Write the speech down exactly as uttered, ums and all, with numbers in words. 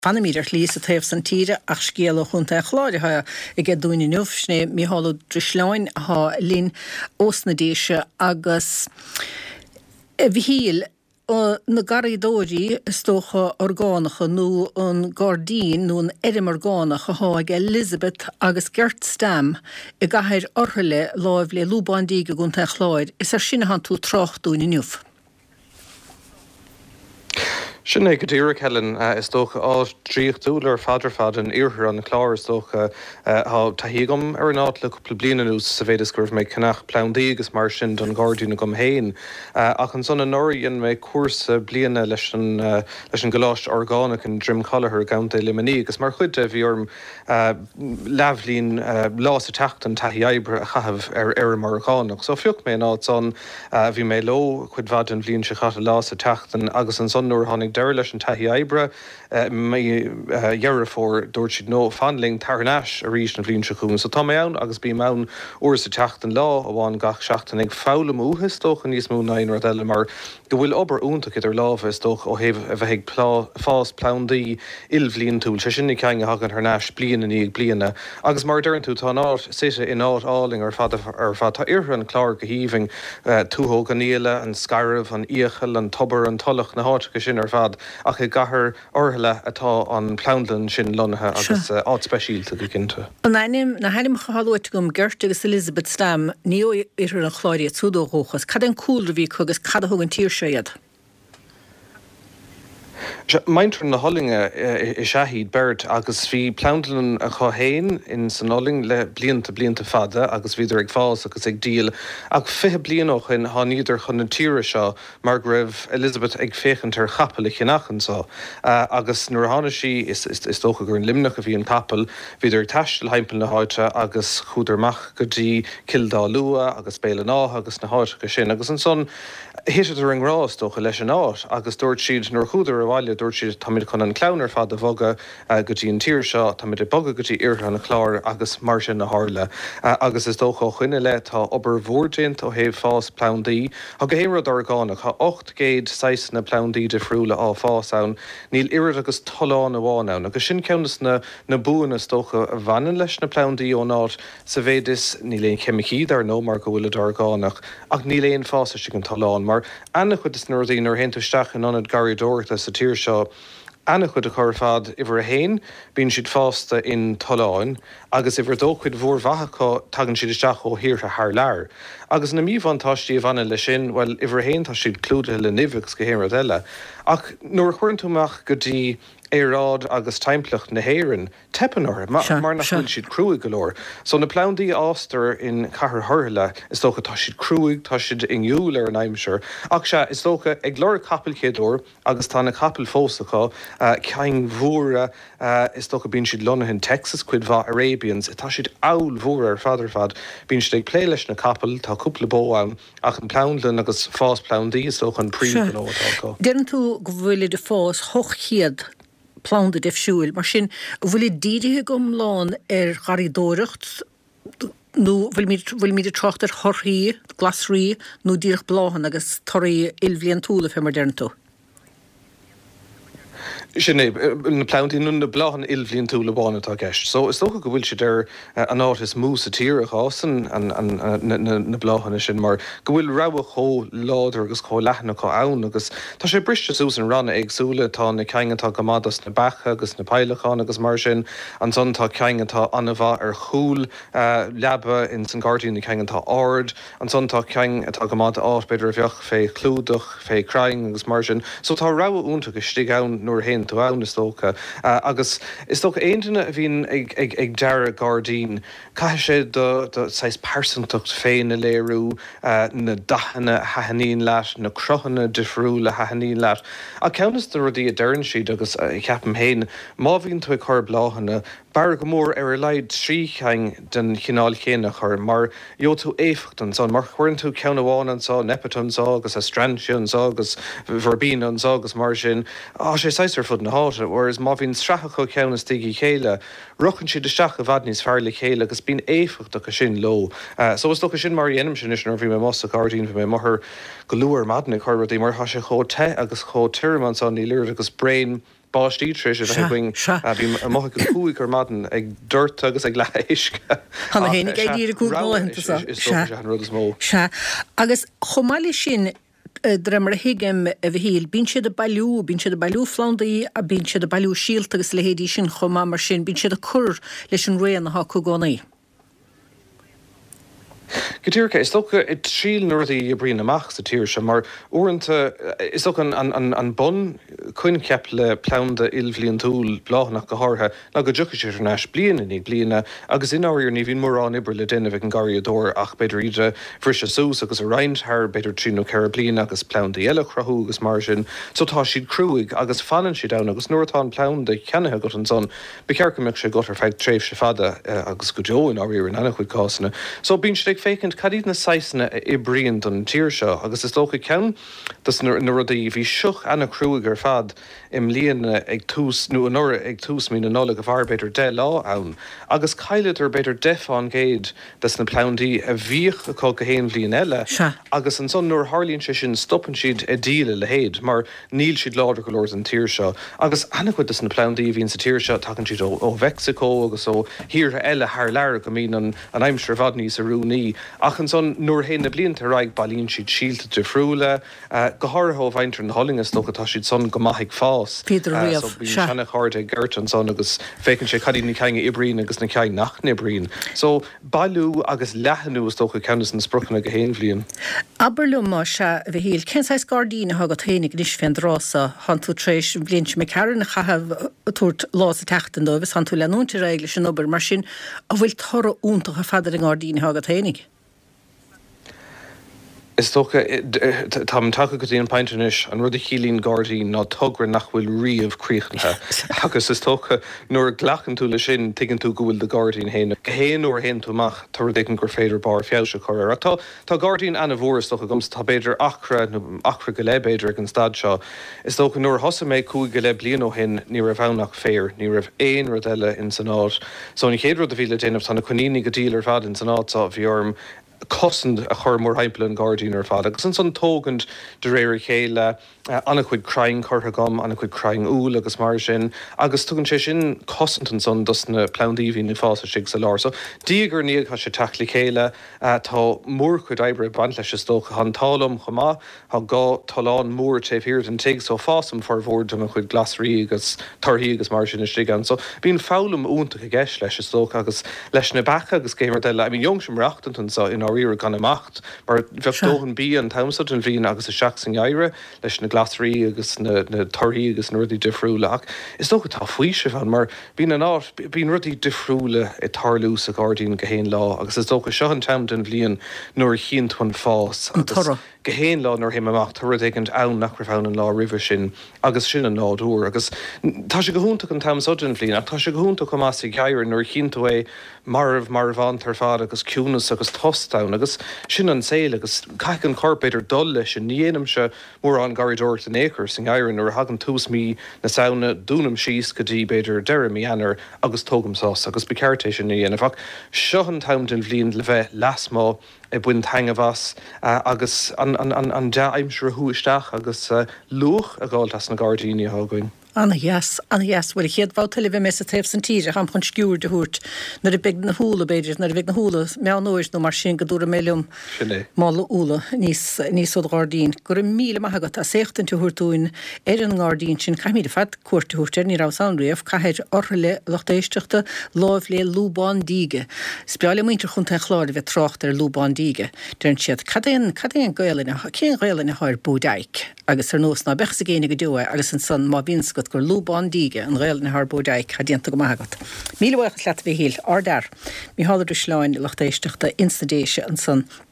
Fanamíidir lís a taobh san tíre ach scéal chunta a chláirithe i g dúine nuhsné míhalú drisleáin há lín ósna déise agus bhí híal na garidóí istócha orgánacha nó an Gardín nó an erim orgánacha háig Elizabeth agus Gert Stam i gaiir orthaile láimh le lúbáindí go gúnta a chláir is ar sinna han tú troch dúine nuh. Sinna go dtíire Helen is tócha á tríochtúil ar fadar fad an iarthar an chláir is tócha há taígam ar an áit le cúpla bliana nús sa bhéidir gurh méid cnach plandaí agus mar sin don Gardín gom héin. Ach an sonna nóiríonn méid cuasa bliana leis an leis an goláist orgánach an Drim Callagher ganta limaní agus mar chuide bhí orm leabhlín lás a techt an taithí éibre a chahabh ar ar margánach. So fiúcht mé ná son bhí mé lo chuid bhd an bhíonn se chata lás a techt agus an son nuair tháinig deir leis an taithí éibre mé dhearra fór dúirt siad nó fanling tarnáis a rís na bhíonn se chuún. So tá mé ann agus bí mán uair sa techt an lá a bháin gach seachtain ag fála múthas tócha níos mú nain ar eile mar go bhfuil obair úntaach idir lábh is tóch ó hebh a bheith fás plandaí ilbhlíonn túil se sinna ceanga hagan th náis bliana ní ag bliana. Agus mar deann tú tá náit site in áit áling ar fad ar fad tá iarthar an chlár go híomhing túthó gan níile an scaribh an íochail an tobar an tollach na háit go sin ar fad ach i gcathair orthaile atá an plandan sin lonathe agus áit speisialta go cinnte. An ainim na heinim chaáúit gom Gert agus Elizabeth Stam ní iarthar an chláirí súdóchas cad an cúlra bhí chugus cad a thug an tír séiad. Maintar na hollinge i sehíd bert agus bhí plandalan a chohéin in san holling le blianta blianta fada agus bhíidir ag fás agus ag díal ach fithe blianach in há níidir chun na tíre seo mar raibh Elizabeth ag féchant ar chapel i chinachchan seo agus nuair tháinig si is is tócha gur an limnach a bhí an capel bhíidir ag taistil haimpel na háite agus chuúdarmach go dtí Kildá Lua agus béle nátha agus na háite go sin agus an son héisidir an rás tócha leis an áit agus dúirt siad nuair chuúdar a bhaile dúirt siad táid chun an clownar fad a bhoga go dtí an tír seo táid i boga go dtí iartha an chláir agus mar sin na hála agus is dócha chuine le tá obair mhórdéint ó héobh fás plandaí a go héad orgánach tá ocht géad seis na plandaí de friúla á fás ann níl irid agus toláin amháin ann agus sin ceannas na na buan is dócha a bhanan leis na plandaí ó náit sa bhéidir níl éon chemicíd ar nó mar go bhfuil orgánach ach níl éon fása sin an toláin mar anna chud is nuair daoin ar héintúisteach an anad garidóirta sa tír seo anna chud a chur fad ihar a héin bíonn siad fásta in toláin agus ihar dóchuid mhór bhathachá tagann siad isteach ó hiartha thar lear. Agus na míomhantáistí a bhaine le sin bhfuil ihar héin tá siad clúda le nimhgus go héad eile. Ach nuair chuirntúach go dtí érád agus teimplach na héireann tepanar mar nach bhfuil siad cruúig golóir. So na plandaí áster in chathair thorthaile is dócha tá siad cruúig tá siad inniuúil ar an aimseir. Ach se is dócha ag glóir capel chéadúir agus tá na capel fósacha ceang mhóra is dócha bíonn siad lonathe in Texas cuid bha Arabians tá siad áil mhór ar fadar fad bíonn siad ag plé leis na capel tá cúpla bó ann ach an plandan agus fás plandaí is dócha an príomh an ótá. Deann tú go bhfuil de fás hochchiad plánda defisiúil, mar sin bhfuil díirithe gom lán ar charidóireacht nó bhfuil míad trocht ar thorthaí, glasraí nó díoch bláhan agus toraí ilbhíonn túla fé mar dearn tú. Sinné na plantaí nun na bláhan ilbhíonn túla bhána tá gceist. So is tócha go bhfuil siad ar an áit is mús a tíre chásan na bláhanna sin mar go bhfuil rabha cho láidir agus cho leithna có ann agus tá sé briste sús an ranna agsúla tá na ceangantá gomadas na becha agus na peilechán agus mar sin an son tá ceangantá anmha ar chúl leaba in san Guardian na ceangantá ard an son tá ceang atá gomada áit beidir a bheoch fé clúdach fé craing agus mar sin. So tá rabha únta go stig ann nuair héin tú ann is tócha agus is tócha aontainna a bhíon ag deara Gardín caiith sé do seis percentacht féin na léirú na dachanna hahanín leat na crochanna difriú le hahanín leat a ceannas do rudí a dearn siad agus ceapam héin má bhíonn tú ag chur bláhanna bar go mór ar leid trícheang den chináil chéanach chur mar jo tú éfachtans an mar chuirn tú ceann amháin ansá nepatons agus a stransions agus verbín ans agus mar sin á sé seisar fud na háte, whereas má bhín strachacha ceannas tíí chéile ruchann siad isteach a bhd níos fearla chéile agus bín éfachtach a sin lo. So is do sin mar dhéanam sin is nar bhí mé mas a Gardín bhí mé mar go luair madna chuir í mar has sé cho te agus cho tuirman san í lir agus brain bátí tríéis a bhing bhí mo go cúig ar madan ag dúirt agus ag leisce. Hanna hénig é dír cúnta mó. Se agus chomáile sin dremar a hiigem a bhí híl, bín siad a bailú, bín siad a bailú flaundaí a bín siad a bailú síalt agus le héadí sin chomá mar sin, bín siad a cur leis an réan a chu gcónaí. Getíircha is tócha i tríl nuirdaí a bríon amach sa tíir se, mar uanta is tócha an bon chuin ceap le plánda ilbhlíon túil bláthannach go hátha ná go dúcha sé neis bliana nig bliana agus in áir ní bhín mórrán ibre le duine bheith an garíadóir ach beidir ide frise sús agus a reinthar beidir tríú ceir bliana agus plánda eile chrathú agus mar sin, so tá siad cruúig agus fanan si dam agus nuairtá plánda ceannathe go an son, be cearcameach sé gotar feid tréimh se fada agus go deo in áir an annach chuid cásanna. So bín si fécinn cadíad na saisna i bríon don tíir seo, agus is tócha ceann dus na rudaí bhí seoch anna cruúig ar fad im líana ag tús nó an ora ag tús mí na nóla go bhar beidir de lá ann, agus caiilead ar beidir defán géad dus na plándaí a bhíoch a có go héon bhíon eile, agus an son nuair tharlíonn sé sin stoppan siad a díle le héad, mar níl siad láidir go leir an tíir seo, agus anna chuid dus na plándaí bhíonn sa tíir seo tagann siad ó Mexico agus ó hir eile thar leir go mín an aimsir bhad níos a rúnaí. Ach an son nuair héna blianta raig bailíonn siad síalta de friúla, go háirthó bhaintear na holingas nóchatá siad son go maithaigh fás. Píidir riamh se. Sena cháirte ag geirt an son agus fécann sé cadí na ceanga ibrín agus na ceang nach na ibrín. So bailú agus leathanú is tócha ceannas na sprucanna go héon bhliain. Aberlú má se a bhí híl, cén Gardaína ha go thénig níos féin rása han tú trééis bliint me cearan na chahabh túirt lás a teachtain dóibhs han tú leúnta réile sin obair mar sin a bhfuil thora úntacha fadar an Gardaína ha go thénig. Is tócha tá an take go dtíon paintenis an rud a chilín Gardaí ná tugra nach bhfuil riamh críochnathe. Agus is tócha nuair ghlachan tú le sin tuigeann tú go bhfuil de Gardaín héna. Go héan uair héan tú amach tar dtéann gur féidir bar feabhse choir. Tá tá Gardaín anna bhór is tócha gums tá beidir achra nó achra go le beidir ag an stad seo. Is tócha nuair thosa méid cúig go le blian ó hin ní raibh bhnach féir, ní raibh éon rud eile in san áit. So ní chéad rud a bhí le déanamh tána chuníní go díal ar fad in san áit tá bhí orm cosand a chur mór haimpla an Gardaín ar fad. Agus an son tógant de réir chéile anna chuid craing chutha gom, anna chuid craing úl agus mar sin, agus tugann sé sin cosant an son dus na plándaí hí na fása sig sa lár. So díagur níag ha sé teachla chéile tá mór chuid ebre bant leis is tócha an tálam chomá, ha gá talán mór téh hir an tig, so fásam farhór an chuid glasrí agus tarthaí agus mar sin is stigan. So bín fálam únta a gceis leis is tócha agus leis na bacha agus céimar deile, I mean jong sem reachtant an sa in áíir gan amacht, mar bheitdóhan bí an tamsad an bhíon agus a seach san ghaire leis na glasrí agus na tarthaí agus na rudí difriúla. Ach is tócha tá faoise fan, mar bín an áit bín rudí difriúla i tarlús a Gardaín go héon lá, agus is tócha seo an tam den bhliain nuair chianthain fás. Go héon lá nuair him amach tar éigent ann nach raibh an lá rih sin agus sin an náúr, agus tá sé go húnta an tamsad an bhliain, ach tá sé go húnta go más i gaiir nuair chiantú é marmh mar bhain tar fád agus ciúnas agus tostáin, agus sin an saoil agus caic an corpéidir dul leis sin níanam se mór an garidóir an éair sin gaiir nuair hagan tús mí na saona dúnam síos go dtí beidir deire mí anar agus tógamsás agus be ceirtéis sin níanamh. Ach seo an tam den bhliain le bheith lasmá i buin tangavas uh, agus an an an an da aimsre huisteach agus uh, luch a gáil as na Gardaíní hágain. Anna yes, Anna yes, well héad bá tele bheith me a taobh san tíre ham chun sciúr de thuirt na a big na húla beidir na a big na húla me nóir nó mar sin go dúra mélium mála úla níos níos ó Gardaín. Gur míle maigat a séchtan tú thuirtúin ar an Gardaín sin caiimí de fad cuairte thuirtear ní rá sanríomh caihéid orthaile lochtéisteachta láimh le lúbán díige. Speála muintear chun tan chláir bheith trocht ar lúbán díige. Dern siad cadéan cadéan gailina cén gailina háir búdaig agus ar nós ná bechsa géine go dúa agus an san má bhíns gur lúbán díige an réil na Harbódaig chadianta go maigat. Míle bhachas leat bhí híl ardar. Mí hála Drusláin lochtéisteachta instadéise an san